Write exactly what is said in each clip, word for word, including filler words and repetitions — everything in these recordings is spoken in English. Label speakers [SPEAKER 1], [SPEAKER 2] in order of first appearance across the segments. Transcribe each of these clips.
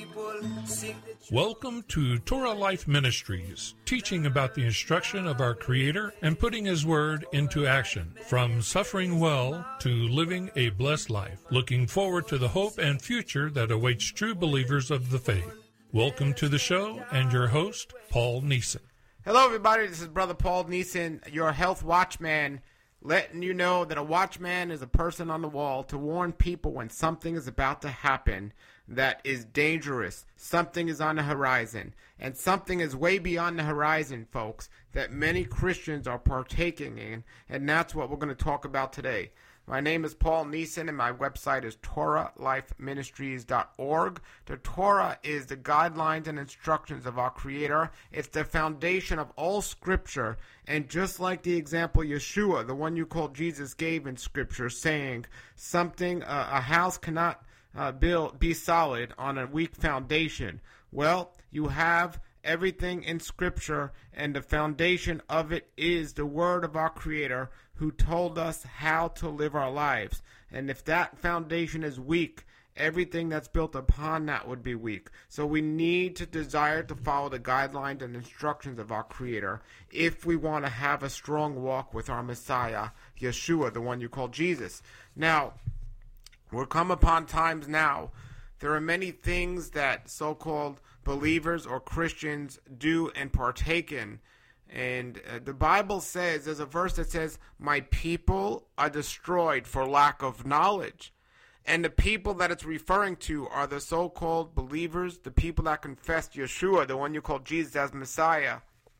[SPEAKER 1] Welcome to Torah Life Ministries, teaching about the instruction of our Creator and putting His Word into action, from suffering well to living a blessed life, looking forward to the hope and future that awaits true believers of the faith. Welcome to the show and your host, Paul Neeson.
[SPEAKER 2] Hello everybody, this is Brother Paul Neeson, your health watchman, letting you know that a watchman is a person on the wall to warn people when something is about to happen that is dangerous. Something is on the horizon. And something is way beyond the horizon, folks, that many Christians are partaking in. And that's what we're going to talk about today. My name is Paul Neeson, and my website is Torah Life Ministries dot org. The Torah is the guidelines and instructions of our Creator. It's the foundation of all Scripture. And just like the example Yeshua, the one you call Jesus, gave in Scripture, saying something, uh, a house cannot uh, build be solid on a weak foundation. Well, you have everything in Scripture, and the foundation of it is the Word of our Creator, who told us how to live our lives. And if that foundation is weak, everything that's built upon that would be weak. So we need to desire to follow the guidelines and instructions of our Creator if we want to have a strong walk with our Messiah, Yeshua, the one you call Jesus. Now, we're come upon times now. There are many things that so-called believers or Christians do and partake in. And uh, the Bible says, there's a verse that says, my people are destroyed for lack of knowledge. And the people that it's referring to are the so-called believers, the people that confess Yeshua, the one you call Jesus as Messiah.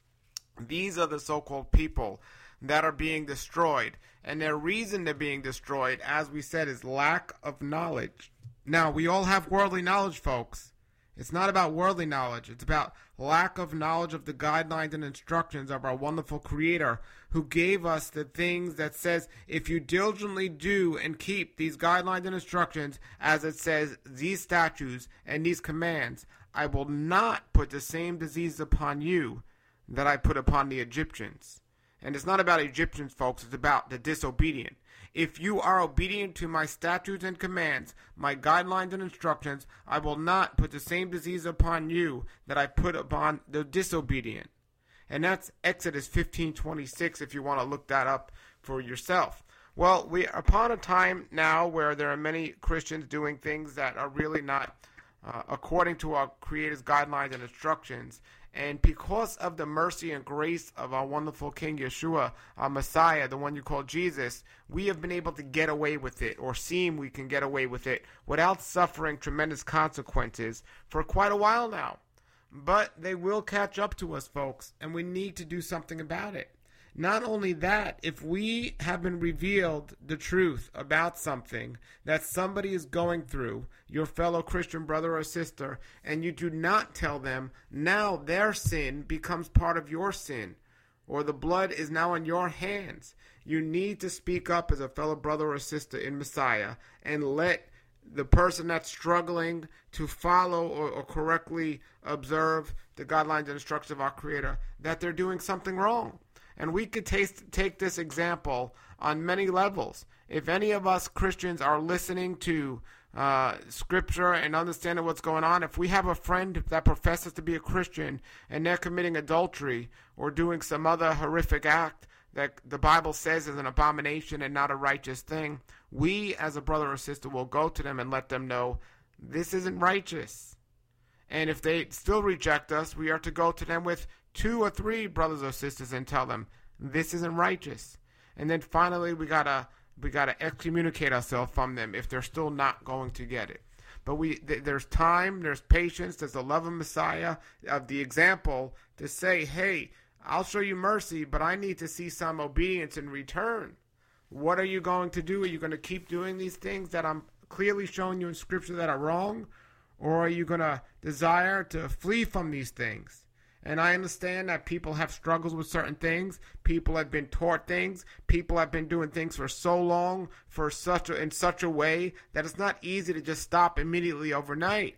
[SPEAKER 2] These are the so-called people that are being destroyed. And their reason they're being destroyed, as we said, is lack of knowledge. Now, we all have worldly knowledge, folks. It's not about worldly knowledge. It's about lack of knowledge of the guidelines and instructions of our wonderful Creator, who gave us the things that says, if you diligently do and keep these guidelines and instructions, as it says, these statutes and these commands, I will not put the same disease upon you that I put upon the Egyptians. And it's not about Egyptians, folks. It's about the disobedient. If you are obedient to my statutes and commands, my guidelines and instructions, I will not put the same disease upon you that I put upon the disobedient. And that's Exodus fifteen twenty-six, if you want to look that up for yourself. Well, we are upon a time now where there are many Christians doing things that are really not uh, according to our Creator's guidelines and instructions. And because of the mercy and grace of our wonderful King Yeshua, our Messiah, the one you call Jesus, we have been able to get away with it, or seem we can get away with it, without suffering tremendous consequences for quite a while now. But they will catch up to us, folks, and we need to do something about it. Not only that, if we have been revealed the truth about something that somebody is going through, your fellow Christian brother or sister, and you do not tell them, now their sin becomes part of your sin, or the blood is now in your hands. You need to speak up as a fellow brother or sister in Messiah and let the person that's struggling to follow or, or correctly observe the guidelines and instructions of our Creator that they're doing something wrong. And we could taste, take this example on many levels. If any of us Christians are listening to uh, Scripture and understanding what's going on, if we have a friend that professes to be a Christian and they're committing adultery or doing some other horrific act that the Bible says is an abomination and not a righteous thing, we as a brother or sister will go to them and let them know this isn't righteous. And if they still reject us, we are to go to them with two or three brothers or sisters and tell them this isn't righteous. And then finally we gotta we gotta excommunicate ourselves from them if they're still not going to get it. But we th- there's time, there's patience, there's the love of Messiah, of the example to say, hey, I'll show you mercy, but I need to see some obedience in return. What are you going to do? Are you going to keep doing these things that I'm clearly showing you in Scripture that are wrong? Or are you going to desire to flee from these things? And I understand that people have struggles with certain things. People have been taught things. People have been doing things for so long, for such a, in such a way that it's not easy to just stop immediately overnight.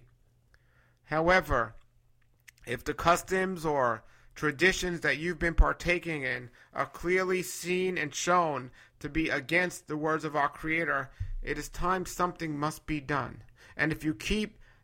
[SPEAKER 2] However, if the customs or traditions that you've been partaking in are clearly seen and shown to be against the words of our Creator, it is time something must be done. And if you keep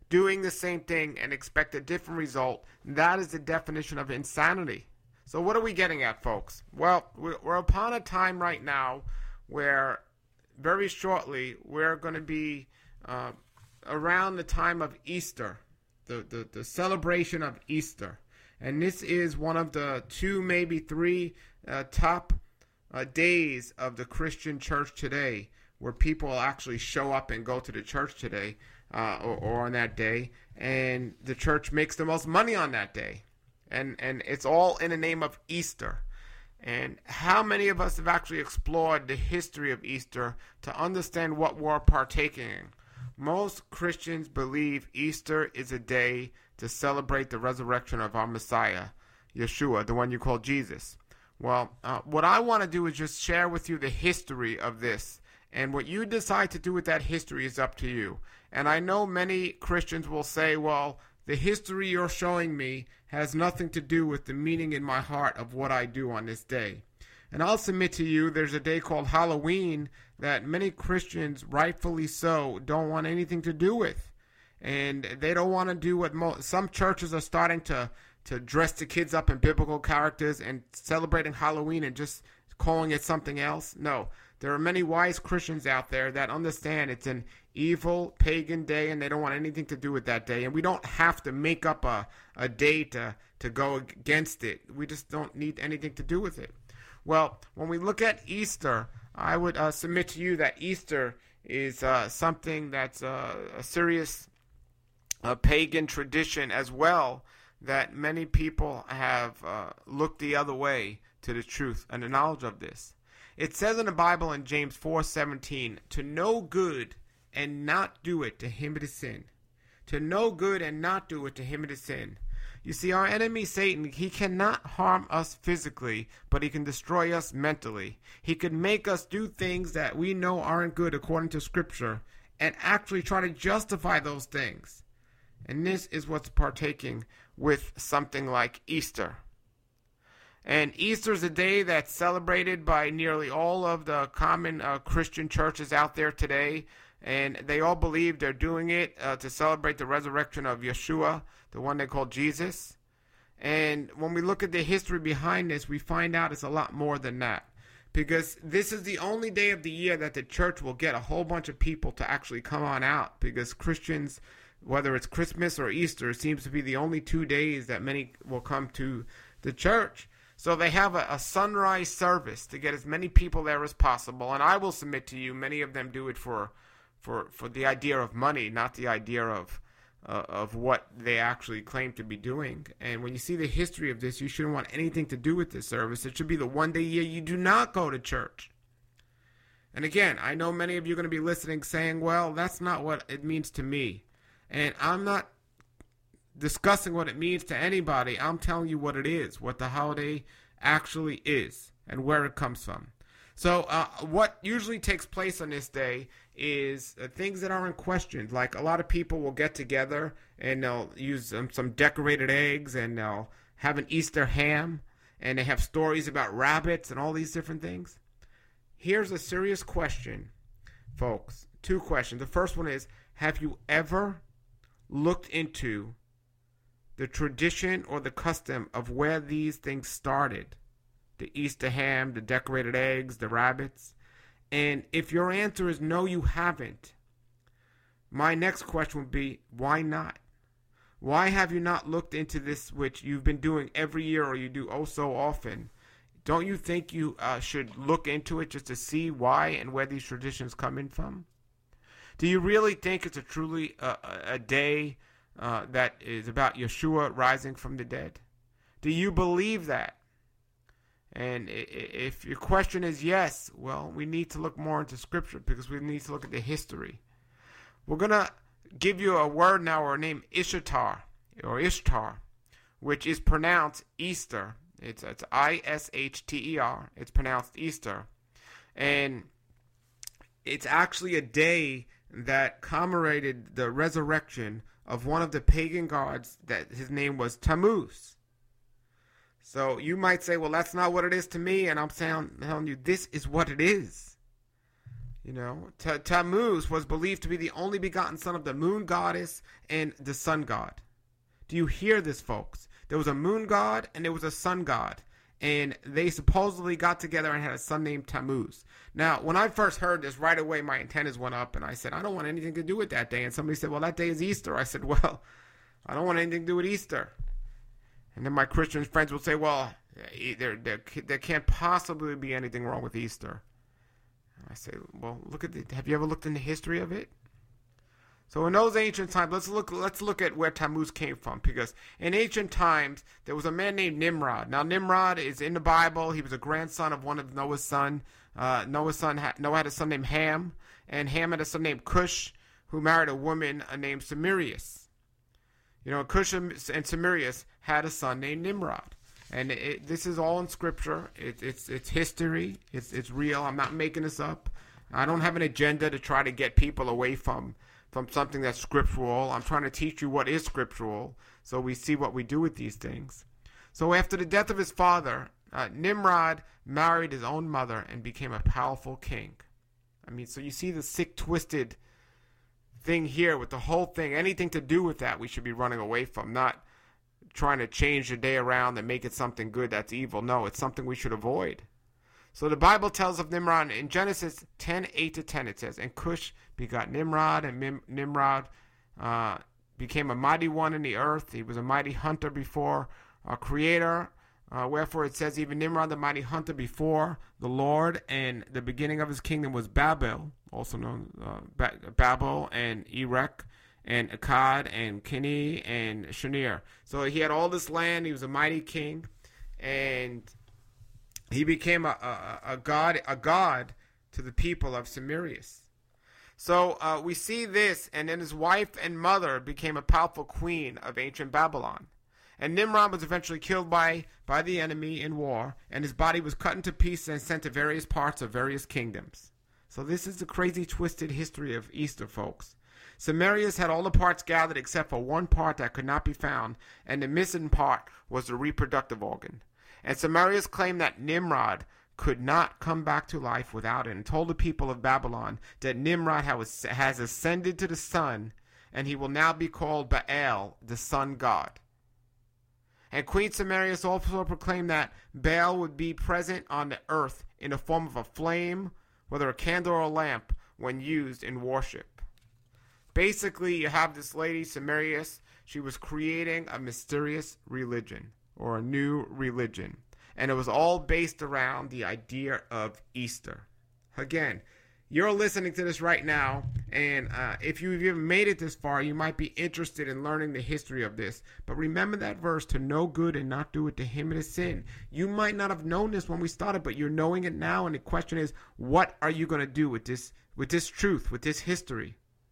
[SPEAKER 2] doing the same thing and expect a different result, that is the definition of insanity. So what are we getting at, folks? Well, we're upon a time right now where very shortly we're going to be uh, around the time of Easter, the, the, the celebration of Easter. And this is one of the two, maybe three uh, top uh, days of the Christian church today, where people actually show up and go to the church today uh, or, or on that day. And the church makes the most money on that day. And and it's all in the name of Easter. And how many of us have actually explored the history of Easter to understand what we're partaking in? Most Christians believe Easter is a day to celebrate the resurrection of our Messiah, Yeshua, the one you call Jesus. Well, uh, what I want to do is just share with you the history of this. And what you decide to do with that history is up to you. And I know many Christians will say, well, the history you're showing me has nothing to do with the meaning in my heart of what I do on this day. And I'll submit to you, there's a day called Halloween that many Christians, rightfully so, don't want anything to do with. And they don't want to do what mo- some churches are starting to, to dress the kids up in biblical characters and celebrating Halloween and just calling it something else. No, there are many wise Christians out there that understand it's an evil pagan day and they don't want anything to do with that day. And we don't have to make up a, a day to, to go against it. We just don't need anything to do with it. Well, when we look at Easter, I would uh, submit to you that Easter is uh, something that's uh, a serious uh, pagan tradition as well, that many people have uh, looked the other way to the truth and the knowledge of this. It says in the Bible in James four seventeen, to know good and not do it, to him it is sin. To know good and not do it, to him it is sin. You see, our enemy Satan, he cannot harm us physically, but he can destroy us mentally. He can make us do things that we know aren't good according to Scripture and actually try to justify those things. And this is what's partaking with something like Easter. And Easter is a day that's celebrated by nearly all of the common uh, Christian churches out there today. And they all believe they're doing it uh, to celebrate the resurrection of Yeshua, the one they call Jesus. And when we look at the history behind this, we find out it's a lot more than that. Because this is the only day of the year that the church will get a whole bunch of people to actually come on out. Because Christians, whether it's Christmas or Easter, seems to be the only two days that many will come to the church. So they have a, a sunrise service to get as many people there as possible. And I will submit to you, many of them do it for for, for the idea of money, not the idea of uh, of what they actually claim to be doing. And when you see the history of this, you shouldn't want anything to do with this service. It should be the one day a year you do not go to church. And again, I know many of you are going to be listening saying, well, that's not what it means to me. And I'm not discussing what it means to anybody. I'm telling you what it is, what the holiday actually is, and where it comes from. So uh, what usually takes place on this day is uh, things that aren't questioned. Like a lot of people will get together and they'll use um, some decorated eggs and they'll have an Easter ham and they have stories about rabbits and all these different things. Here's a serious question, folks. Two questions. The first one is, have you ever looked into the tradition or the custom of where these things started? The Easter ham, the decorated eggs, the rabbits. And if your answer is no, you haven't, my next question would be, why not? Why have you not looked into this, which you've been doing every year or you do oh so often? Don't you think you uh, should look into it just to see why and where these traditions come in from? Do you really think it's a truly uh, a day uh, that is about Yeshua rising from the dead? Do you believe that? And if your question is yes, well, we need to look more into Scripture because we need to look at the history. We're going to give you a word now or name Ishtar or Ishtar, which is pronounced Easter. It's, it's I S H T E R. It's pronounced Easter. And it's actually a day that commemorated the resurrection of one of the pagan gods that his name was Tammuz. So you might say, well, that's not what it is to me. And I'm saying, telling you, this is what it is. You know, T- Tammuz was believed to be the only begotten son of the moon goddess and the sun god. Do you hear this, folks? There was a moon god and there was a sun god. And they supposedly got together and had a son named Tammuz. Now, when I first heard this, right away my antennas went up and I said, I don't want anything to do with that day. And somebody said, well, that day is Easter. I said, well, I don't want anything to do with Easter. And then my Christian friends will say, well, there, there, there can't possibly be anything wrong with Easter. I say, well, look at the, have you ever looked in the history of it? So in those ancient times, let's look let's look at where Tammuz came from, because in ancient times there was a man named Nimrod. Now Nimrod is in the Bible. He was a grandson of one of Noah's son. Uh, Noah's son had, Noah had a son named Ham, and Ham had a son named Cush, who married a woman named Semiramis. You know, Cush and Semiramis had a son named Nimrod. And it, this is all in Scripture. It, it's it's history. It's it's real. I'm not making this up. I don't have an agenda to try to get people away from from something that's scriptural. I'm trying to teach you what is scriptural, so we see what we do with these things. So after the death of his father, uh, Nimrod married his own mother and became a powerful king. I mean, so you see the sick, twisted thing here with the whole thing. Anything to do with that, we should be running away from, not trying to change the day around and make it something good that's evil. No, it's something we should avoid. So the Bible tells of Nimrod in Genesis ten, eight to ten. It says, and Cush begot Nimrod, and Mim- Nimrod uh, became a mighty one in the earth. He was a mighty hunter before our Creator. Uh, wherefore it says, even Nimrod, the mighty hunter before the Lord, and the beginning of his kingdom was Babel, also known uh, ba- Babel and Erech, and Akkad, and Kini, and Shinir. So he had all this land. He was a mighty king, and he became a, a, a god a god to the people of Semiramis. So uh, we see this, and then his wife and mother became a powerful queen of ancient Babylon. And Nimrod was eventually killed by, by the enemy in war, and his body was cut into pieces and sent to various parts of various kingdoms. So this is the crazy, twisted history of Easter, folks. Semiramis had all the parts gathered except for one part that could not be found, and the missing part was the reproductive organ. And Semiramis claimed that Nimrod could not come back to life without it, and told the people of Babylon that Nimrod has ascended to the sun, and he will now be called Baal, the sun god. And Queen Semiramis also proclaimed that Baal would be present on the earth in the form of a flame, whether a candle or a lamp, when used in worship. Basically, you have this lady, Semiramis. She was creating a mysterious religion, or a new religion. And it was all based around the idea of Easter. Again, you're listening to this right now, and uh, if you've even made it this far, you might be interested in learning the history of this. But remember that verse, to know good and not do it, to him it is sin. You might not have known this when we started, but you're knowing it now, and the question is, what are you going to do with this, with this truth, with this history?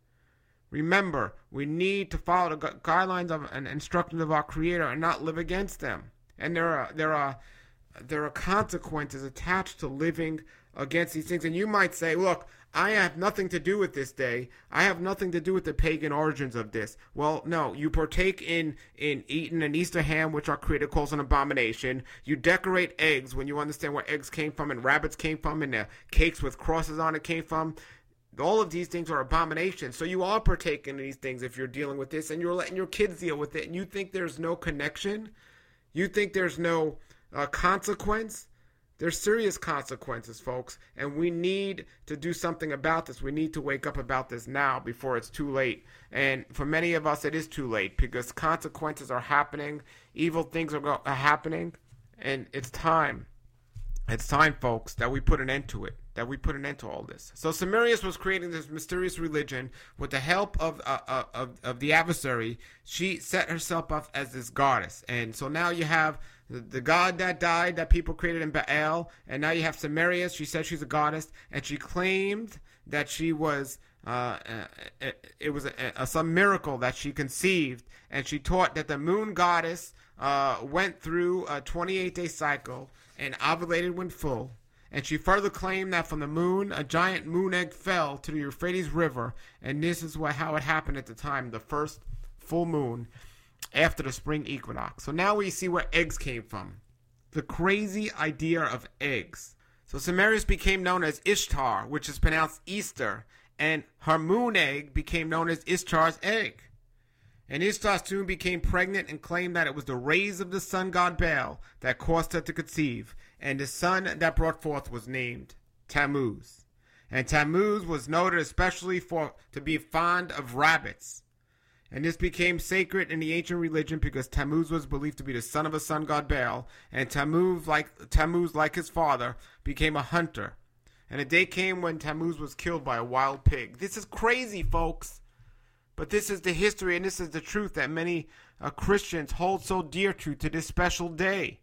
[SPEAKER 2] Remember, we need to follow the gu- guidelines of and instructions of our Creator and not live against them. And there are there are there are consequences attached to living against these things. And you might say, look, I have nothing to do with this day. I have nothing to do with the pagan origins of this. Well, no, you partake in, in eating an Easter ham, which our Creator calls an abomination. You decorate eggs when you understand where eggs came from and rabbits came from and the cakes with crosses on it came from. All of these things are abominations. So you are partaking in these things if you're dealing with this, and you're letting your kids deal with it, and you think there's no connection? You think there's no uh, consequence? There's serious consequences, folks, and we need to do something about this. We need to wake up about this now before it's too late. And for many of us, it is too late because consequences are happening. Evil things are, go- are happening, and it's time. It's time, folks, that we put an end to it. That we put an end to all this. So Semiramis was creating this mysterious religion with the help of, uh, uh, of of the adversary. She set herself up as this goddess, and so now you have the, the god that died that people created in Baal, and now you have Semiramis. She said she's a goddess, and she claimed that she was. Uh, it, it was a, a, some miracle that she conceived, and she taught that the moon goddess uh, went through a twenty-eight day cycle and ovulated when full. And she further claimed that from the moon, a giant moon egg fell to the Euphrates River, and this is what how it happened at the time, the first full moon after the spring equinox. So now we see where eggs came from. The crazy idea of eggs. So Semiramis became known as Ishtar, which is pronounced Easter, and her moon egg became known as Ishtar's egg. And Ishtar soon became pregnant and claimed that it was the rays of the sun god Baal that caused her to conceive, and the son that brought forth was named Tammuz. And Tammuz was noted especially for to be fond of rabbits. And this became sacred in the ancient religion because Tammuz was believed to be the son of a sun god Baal, and Tammuz, like Tammuz, like his father, became a hunter. And a day came when Tammuz was killed by a wild pig. This is crazy, folks. But this is the history, and this is the truth that many uh, Christians hold so dear to to this special day.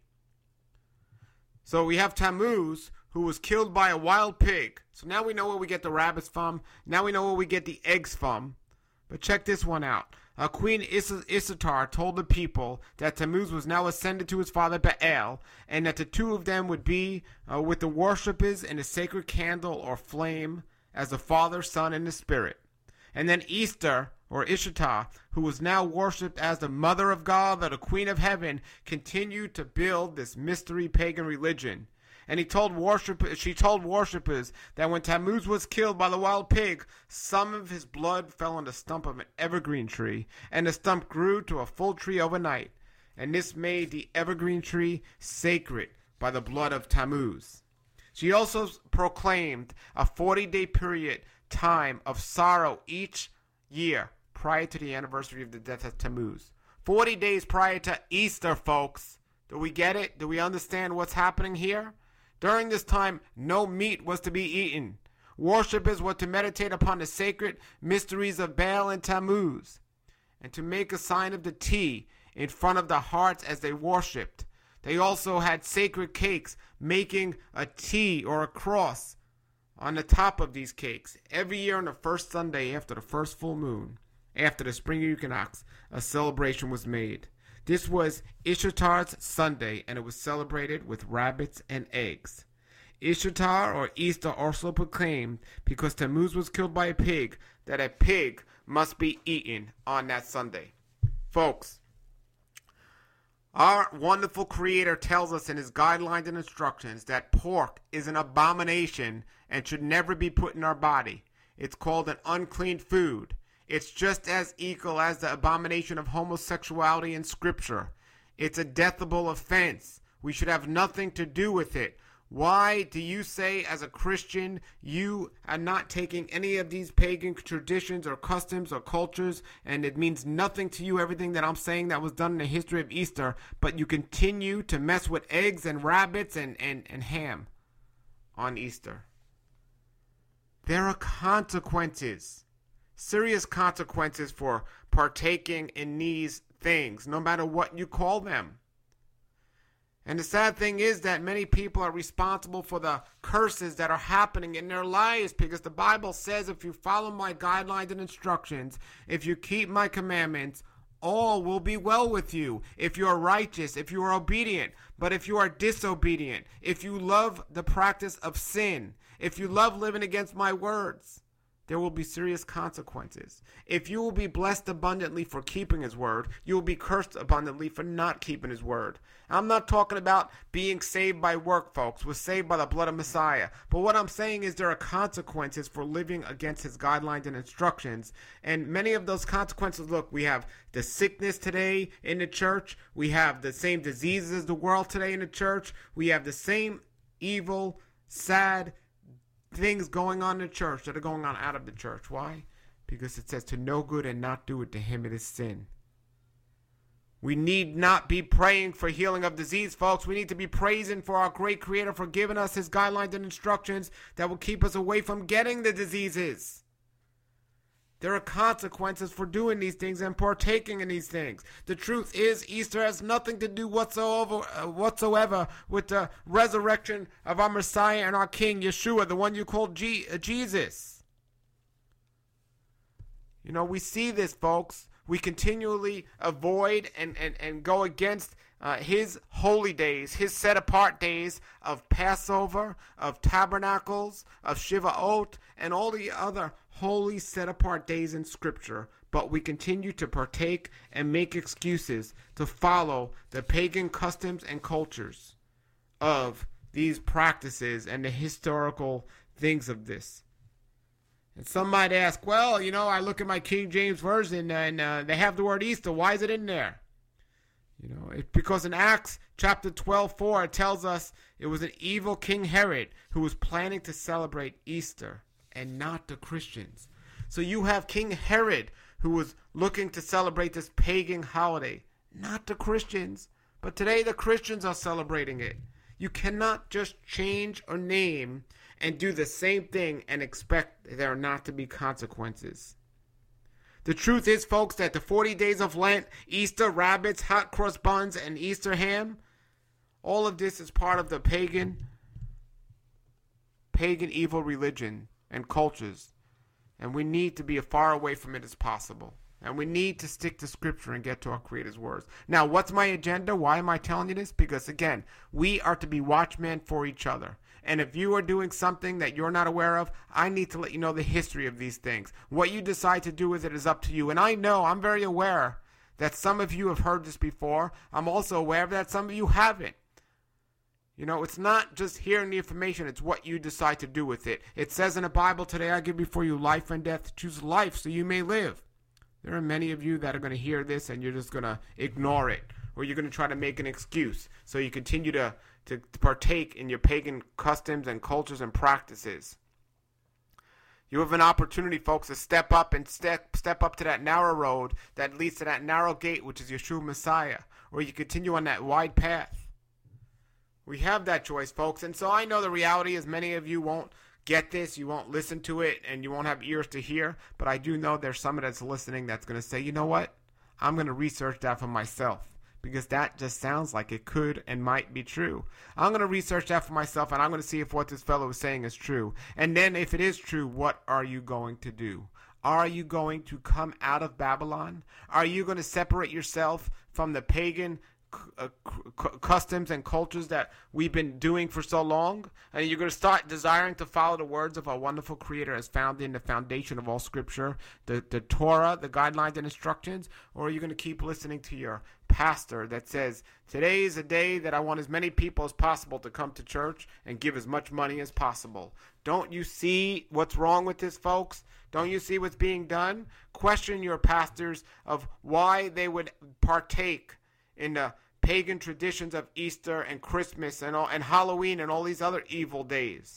[SPEAKER 2] So we have Tammuz, who was killed by a wild pig. So now we know where we get the rabbits from. Now we know where we get the eggs from. But check this one out. Uh, Queen Is- Ishtar told the people that Tammuz was now ascended to his father Baal, and that the two of them would be uh, with the worshippers in a sacred candle or flame as the Father, Son, and the Spirit. And then Easter, or Ishtar, who was now worshipped as the Mother of God or the Queen of Heaven, continued to build this mystery pagan religion. And he told worship, she told worshippers that when Tammuz was killed by the wild pig, some of his blood fell on the stump of an evergreen tree, and the stump grew to a full tree overnight. And this made the evergreen tree sacred by the blood of Tammuz. She also proclaimed a forty-day period time of sorrow each year prior to the anniversary of the death of Tammuz. forty days prior to Easter, folks. Do we get it? Do we understand what's happening here? During this time, no meat was to be eaten. Worshippers were to meditate upon the sacred mysteries of Baal and Tammuz, and to make a sign of the T in front of the hearts as they worshipped. They also had sacred cakes, making a T or a cross on the top of these cakes. Every year on the first Sunday after the first full moon, after the spring equinox, a celebration was made. This was Ishtar's Sunday, and it was celebrated with rabbits and eggs. Ishtar, or Easter, also proclaimed, because Tammuz was killed by a pig, that a pig must be eaten on that Sunday. Folks, our wonderful Creator tells us in his guidelines and instructions that pork is an abomination and should never be put in our body. It's called an unclean food. It's just as equal as the abomination of homosexuality in Scripture. It's a deathable offense. We should have nothing to do with it. Why do you say as a Christian you are not taking any of these pagan traditions or customs or cultures, and it means nothing to you, everything that I'm saying that was done in the history of Easter, but you continue to mess with eggs and rabbits and, and, and ham on Easter? There are consequences. Serious consequences for partaking in these things, no matter what you call them. And the sad thing is that many people are responsible for the curses that are happening in their lives, because the Bible says if you follow my guidelines and instructions, if you keep my commandments, all will be well with you. If you are righteous, if you are obedient. But if you are disobedient, if you love the practice of sin, if you love living against my words, there will be serious consequences. If you will be blessed abundantly for keeping his word, you will be cursed abundantly for not keeping his word. I'm not talking about being saved by work, folks. We're saved by the blood of Messiah. But what I'm saying is there are consequences for living against his guidelines and instructions. And many of those consequences, look, we have the sickness today in the church. We have the same diseases as the world today in the church. We have the same evil, sad things going on in the church that are going on out of the church. Why? Because it says to know good and not do it, to him it is sin. We need not be praying for healing of disease, folks. We need to be praising for our great Creator for giving us his guidelines and instructions that will keep us away from getting the diseases. There are consequences for doing these things and partaking in these things. The truth is, Easter has nothing to do whatsoever, uh, whatsoever with the resurrection of our Messiah and our King, Yeshua, the one you call G- uh, Jesus. You know, we see this, folks. We continually avoid and, and, and go against uh, his holy days, his set-apart days of Passover, of Tabernacles, of Shivaot, and all the other holy set-apart days in Scripture. But we continue to partake and make excuses to follow the pagan customs and cultures of these practices and the historical things of this. And some might ask, well, you know, I look at my King James Version and uh, they have the word Easter. Why is it in there? You know, it, because in Acts chapter twelve four, it tells us it was an evil King Herod who was planning to celebrate Easter and not the Christians. So you have King Herod who was looking to celebrate this pagan holiday, not the Christians. But today the Christians are celebrating it. You cannot just change a name and do the same thing and expect there not to be consequences. The truth is, folks, that the forty days of Lent, Easter rabbits, hot cross buns, and Easter ham, all of this is part of the pagan, pagan evil religion and cultures. And we need to be as far away from it as possible. And we need to stick to Scripture and get to our Creator's words. Now, what's my agenda? Why am I telling you this? Because, again, we are to be watchmen for each other. And if you are doing something that you're not aware of, I need to let you know the history of these things. What you decide to do with it is up to you. And I know, I'm very aware that some of you have heard this before. I'm also aware that some of you haven't. You know, it's not just hearing the information, it's what you decide to do with it. It says in the Bible, today I give before you life and death. Choose life so you may live. There are many of you that are going to hear this and you're just going to ignore it. Or you're going to try to make an excuse. So you continue to, to partake in your pagan customs and cultures and practices. You have an opportunity, folks, to step up and step, step up to that narrow road that leads to that narrow gate, which is Yeshua Messiah. Or you continue on that wide path. We have that choice, folks. And so I know the reality is many of you won't get this, you won't listen to it, and you won't have ears to hear. But I do know there's someone that's listening that's going to say, you know what? I'm going to research that for myself. Because that just sounds like it could and might be true. I'm going to research that for myself, and I'm going to see if what this fellow is saying is true. And then if it is true, what are you going to do? Are you going to come out of Babylon? Are you going to separate yourself from the pagan Uh, c- customs and cultures that we've been doing for so long, and you're going to start desiring to follow the words of our wonderful Creator as found in the foundation of all Scripture, the, the Torah, the guidelines and instructions, or are you going to keep listening to your pastor that says, today is a day that I want as many people as possible to come to church and give as much money as possible? Don't you see what's wrong with this, folks? Don't you see what's being done? Question your pastors of why they would partake in the pagan traditions of Easter and Christmas and all, and Halloween and all these other evil days.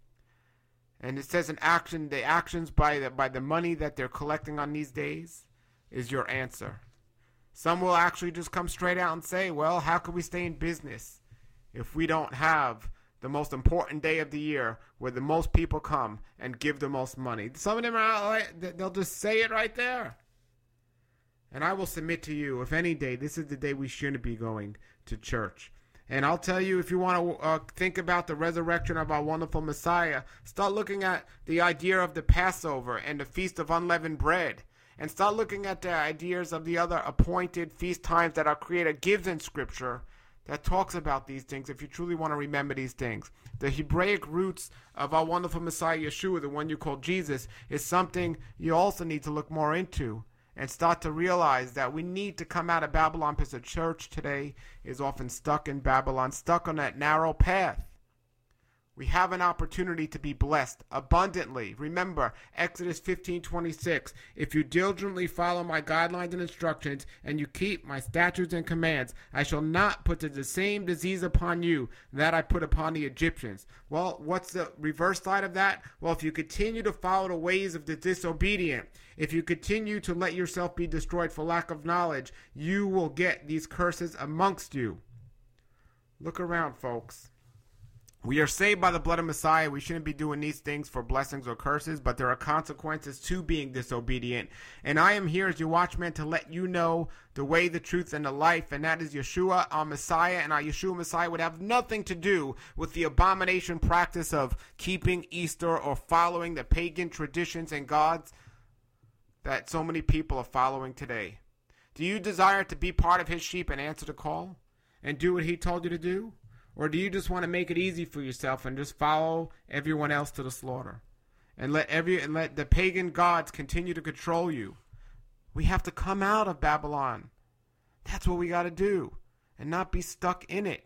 [SPEAKER 2] And it says in action, the actions by the by the money that they're collecting on these days is your answer. Some will actually just come straight out and say, well, how can we stay in business if we don't have the most important day of the year where the most people come and give the most money? Some of them are, they'll just say it right there. And I will submit to you, if any day, this is the day we shouldn't be going to church. And I'll tell you, if you want to uh, think about the resurrection of our wonderful Messiah, start looking at the idea of the Passover and the Feast of Unleavened Bread. And start looking at the ideas of the other appointed feast times that our Creator gives in Scripture that talks about these things, if you truly want to remember these things. The Hebraic roots of our wonderful Messiah, Yeshua, the one you call Jesus, is something you also need to look more into. And start to realize that we need to come out of Babylon, because the church today is often stuck in Babylon, stuck on that narrow path. We have an opportunity to be blessed abundantly. Remember, Exodus fifteen twenty-six, if you diligently follow my guidelines and instructions, and you keep my statutes and commands, I shall not put the same disease upon you that I put upon the Egyptians. Well, what's the reverse side of that? Well, if you continue to follow the ways of the disobedient, if you continue to let yourself be destroyed for lack of knowledge, you will get these curses amongst you. Look around, folks. We are saved by the blood of Messiah. We shouldn't be doing these things for blessings or curses, but there are consequences to being disobedient. And I am here as your watchman to let you know the way, the truth, and the life, and that is Yeshua, our Messiah. And our Yeshua Messiah would have nothing to do with the abomination practice of keeping Easter or following the pagan traditions and gods that so many people are following today. Do you desire to be part of his sheep and answer the call and do what he told you to do? Or do you just want to make it easy for yourself and just follow everyone else to the slaughter? And let every and let the pagan gods continue to control you? We have to come out of Babylon. That's what we got to do. And not be stuck in it.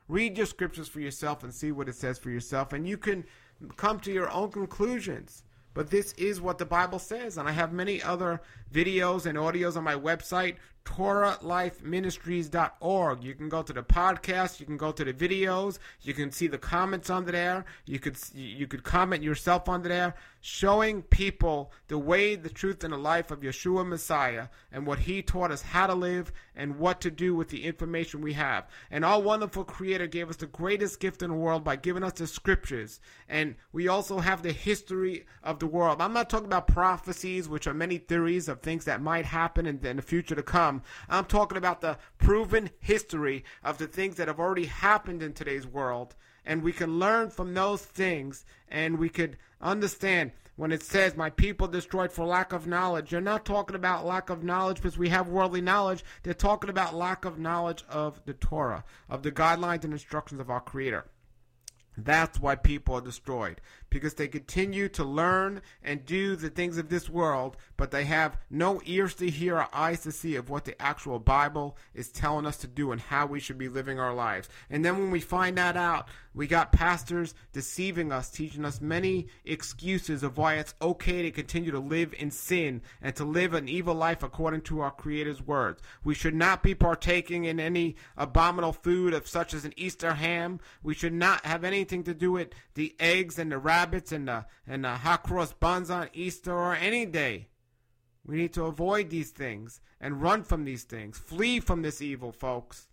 [SPEAKER 2] Read your scriptures for yourself and see what it says for yourself, and you can come to your own conclusions. But this is what the Bible says, and I have many other videos and audios on my website, Torah Life Ministries dot org. You can go to the podcast, you can go to the videos, you can see the comments under there, you could you could comment yourself under there, showing people the way, the truth, and the life of Yeshua Messiah, and what he taught us how to live and what to do with the information we have. And our wonderful Creator gave us the greatest gift in the world by giving us the scriptures, and we also have the history of the world. I'm not talking about prophecies, which are many theories of things that might happen in, in the future to come. I'm talking about the proven history of the things that have already happened in today's world, and we can learn from those things, and we could understand when it says, my people destroyed for lack of knowledge. You're not talking about lack of knowledge because we have worldly knowledge. They're talking about lack of knowledge of the Torah, of the guidelines and instructions of our Creator. That's why people are destroyed, because they continue to learn and do the things of this world, but they have no ears to hear or eyes to see of what the actual Bible is telling us to do and how we should be living our lives. And then when we find that out, we got pastors deceiving us, teaching us many excuses of why it's okay to continue to live in sin and to live an evil life according to our Creator's words. We should not be partaking in any abominable food of such as an Easter ham. We should not have anything to do with the eggs and the rabbits and the, and the hot cross buns on Easter or any day. We need to avoid these things and run from these things. Flee from this evil, folks.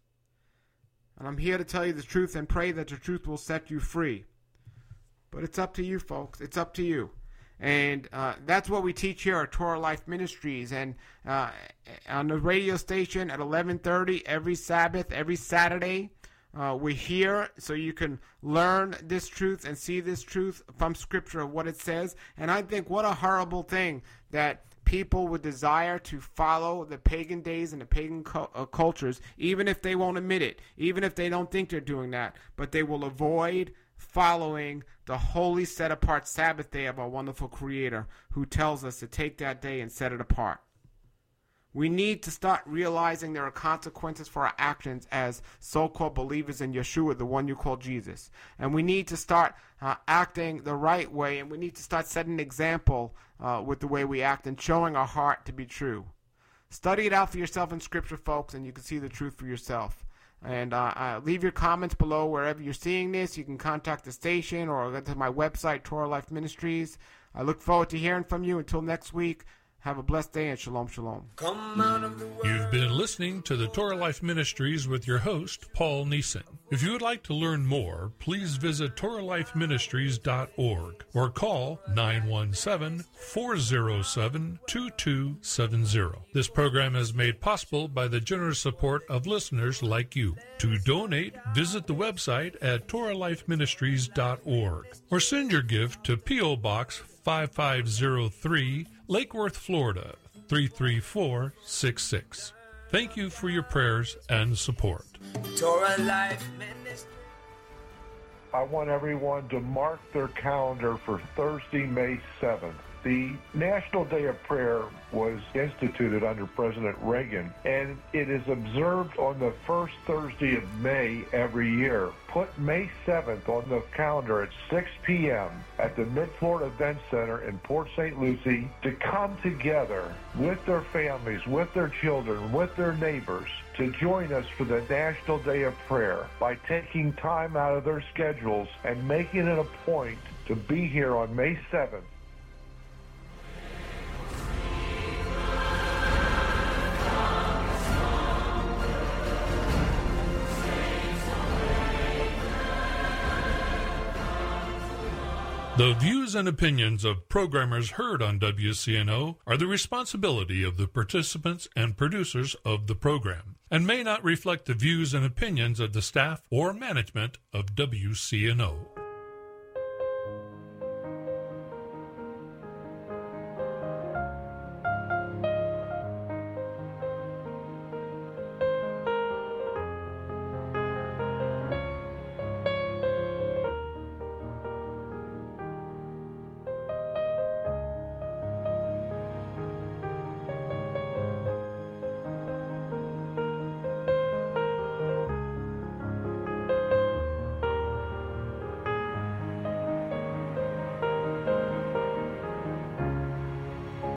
[SPEAKER 2] And I'm here to tell you the truth and pray that the truth will set you free. But it's up to you, folks. It's up to you. And uh, that's what we teach here at Torah Life Ministries. And uh, on the radio station at eleven thirty every Sabbath, every Saturday, uh, we're here so you can learn this truth and see this truth from Scripture of what it says. And I think what a horrible thing that people would desire to follow the pagan days and the pagan cu- uh, cultures, even if they won't admit it, even if they don't think they're doing that, but they will avoid following the holy set-apart Sabbath day of our wonderful Creator, who tells us to take that day and set it apart. We need to start realizing there are consequences for our actions as so-called believers in Yeshua, the one you call Jesus. And we need to start uh, acting the right way, and we need to start setting an example uh, with the way we act and showing our heart to be true. Study it out for yourself in Scripture, folks, and you can see the truth for yourself. And uh, uh, leave your comments below wherever you're seeing this. You can contact the station or go to my website, Torah Life Ministries. I look forward to hearing from you. Until next week, have a blessed day and shalom, shalom.
[SPEAKER 3] Come out of the world.
[SPEAKER 1] You've been listening to the Torah Life Ministries with your host, Paul Neeson. If you would like to learn more, please visit Torah Life Ministries dot org or call nine one seven, four zero seven, two two seven zero. This program is made possible by the generous support of listeners like you. To donate, visit the website at Torah Life Ministries dot org or send your gift to P O. Box five five zero three, Lake Worth, Florida, three three four six six. Thank you for your prayers and support.
[SPEAKER 3] Torah Life Ministry.
[SPEAKER 4] I want everyone to mark their calendar for Thursday, May seventh. The National Day of Prayer was instituted under President Reagan, and it is observed on the first Thursday of May every year. Put May seventh on the calendar at six p.m. at the Mid-Florida Event Center in Port Saint Lucie to come together with their families, with their children, with their neighbors to join us for the National Day of Prayer by taking time out of their schedules and making it a point to be here on May seventh.
[SPEAKER 1] The views and opinions of programmers heard on W C N O are the responsibility of the participants and producers of the program, and may not reflect the views and opinions of the staff or management of W C N O.